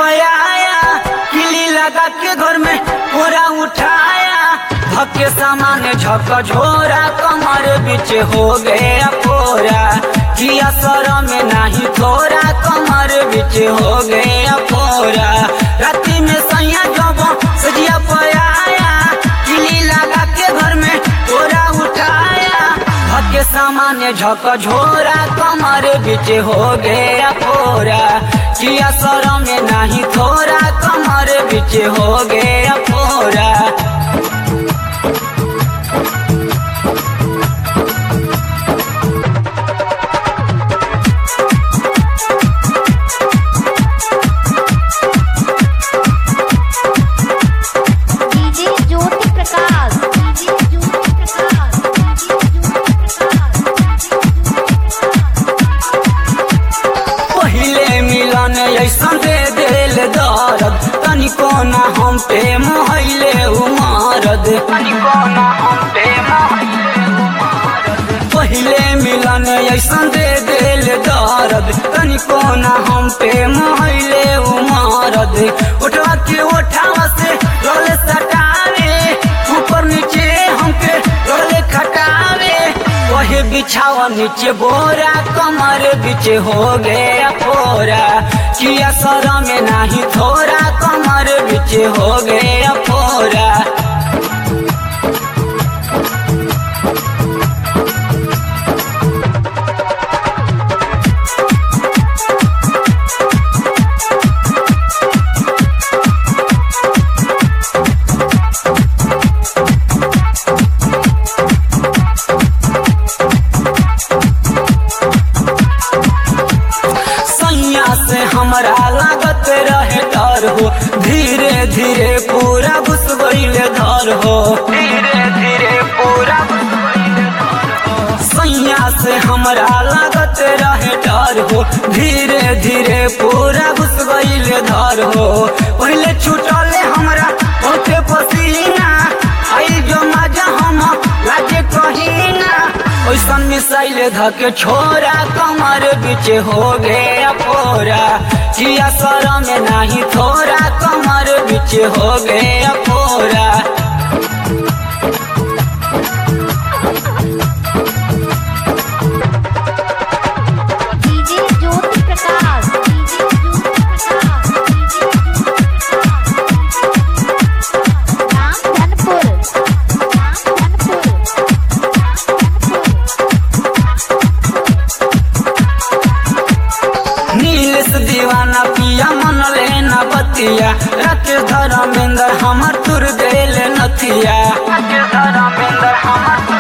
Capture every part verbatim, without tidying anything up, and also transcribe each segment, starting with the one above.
पयाया किली लगा के घर में पूरा उठाया धक्के सामान झक झोरा कमर बीच हो गया पोरा किया सर में नहीं थोड़ा कमर बीच हो गया पोरा राती में सैया जब सजिया पयाया किली लगा के घर में पूरा उठाया धक्के सामान झक झोरा कमर बीच हो गया पोरा किया सर में नहीं थोड़ा कमर बीच हो गया पोरा। ऐसा दे दिल दर्द तनिको ना हम पे मोहले उमारद तनिको ना हम पे मोहले उमारद पहले मिलन ऐसा दे दिल दर्द तनिको ना हम पे मोहले उमारद उठवा के उठावा से रोले सटावे ऊपर नीचे हमके रोले खटावे वही बिछावा नीचे बोरा कमर बीच हो गया पोरा किया सर में नहीं थोड़ा कमर बीच हो गया पोरा। से हमरा लागत रहे डर हो धीरे धीरे पूरा घुस गईल घर हो धीरे धीरे पूरा सैया से हमरा लागत रहे डर हो धीरे धीरे पूरा घुस गईल घर हो पहले छूटले हमरा होते पसीना आई जो मजा हम लाजे कहीना ओइसन मिसाइल धके छोरा कमर बीच हो गया पोरा किया सर में नहीं थोड़ा कमर बीच हो गया पोरा। दीवाना पिया मन लेना बतिया राकेश धर्मेंद्र हमर तुर देल नथिया राकेश धर्मेंद्र हमर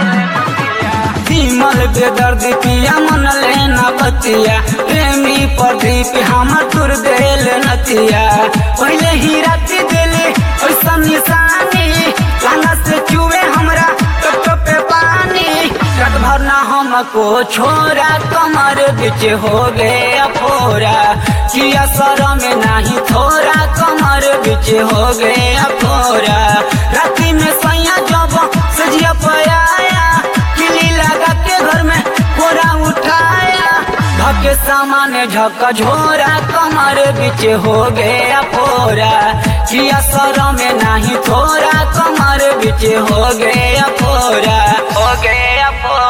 विमल बेदर्द पिया मन लेना बतिया प्रेमी प्रदीप हमर तुर देल नथिया पहले ही राती देले ऐसा निशानी लाना से चुए हमरा टप पे पानी रात भर ना हमको छोरा कमर बीच हो गया पोरा किया सर में नहीं थोड़ा कमर बीच हो गया पोरा राती में सैया जब सजिया पयाया किली लगा के घर में पूरा उठाया धक्के सामान झक झोरा कमर बीच हो गया पोरा किया सर में नहीं थोड़ा कमर बीच हो गया पोरा हो गया पोरा।